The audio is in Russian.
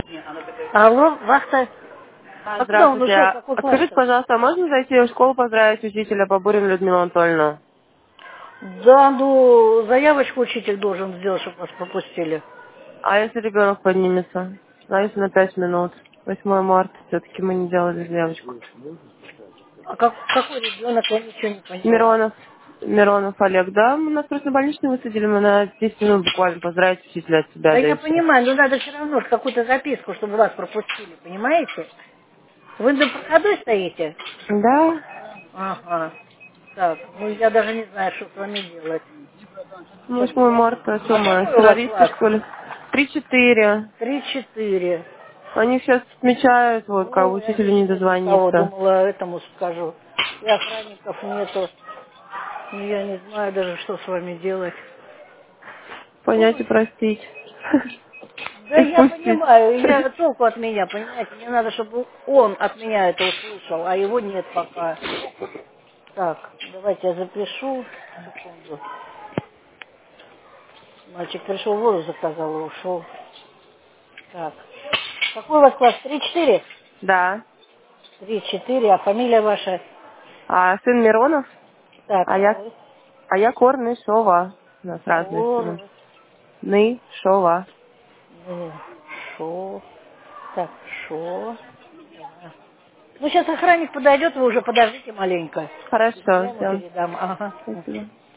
Алло, вахта. А куда он Здравствуйте. ушел? Какой Скажите, класс-то? пожалуйста, а можно зайти в школу поздравить учителя Бабурину Людмилу Анатольевну? Да, ну, заявочку учитель должен сделать, чтобы вас пропустили. А если ребенок поднимется? А если на 5 минут? 8 марта все-таки мы не делали заявочку. А какой ребенок, я ничего не поняла. Миронов. Миронов Олег, да? Мы нас просто на больничный высадили, мы на 10 минут буквально поздравить учителя от себя, Да да я и все. понимаю, но надо все равно ж какую-то записку, чтобы вас пропустили, понимаете? Вы на проходной стоите? Да? Ага. Так, ну я даже не знаю, что с вами делать. Ну, Сейчас 8 подожди. марта, что А мы, какой у вас террористы, класс? что ли? 3-4. 3-4. Они сейчас отмечают, вот, как Ой, а я учителю не не пойму кого, дозвониться. думала, этому скажу. И охранников нету. Ну, я не знаю даже, что с вами делать. Понять и Ой. простить. Да И я впустить. понимаю, я толку от меня, понимаете, мне надо, чтобы он от меня это услышал, а его нет пока. Так, давайте я запишу, секунду. Мальчик пришел, воду заказал и ушел. Так, какой у вас класс? 3-4? Да. 3-4, а фамилия ваша? А сын Миронов, Так, а а я, вы? а я Корнышова. У нас разные сыны. Нышова. Шо. Так, шо. Да. Ну, сейчас охранник подойдет, вы уже подождите маленько. Хорошо, Я ему всем передам. Ага. спасибо.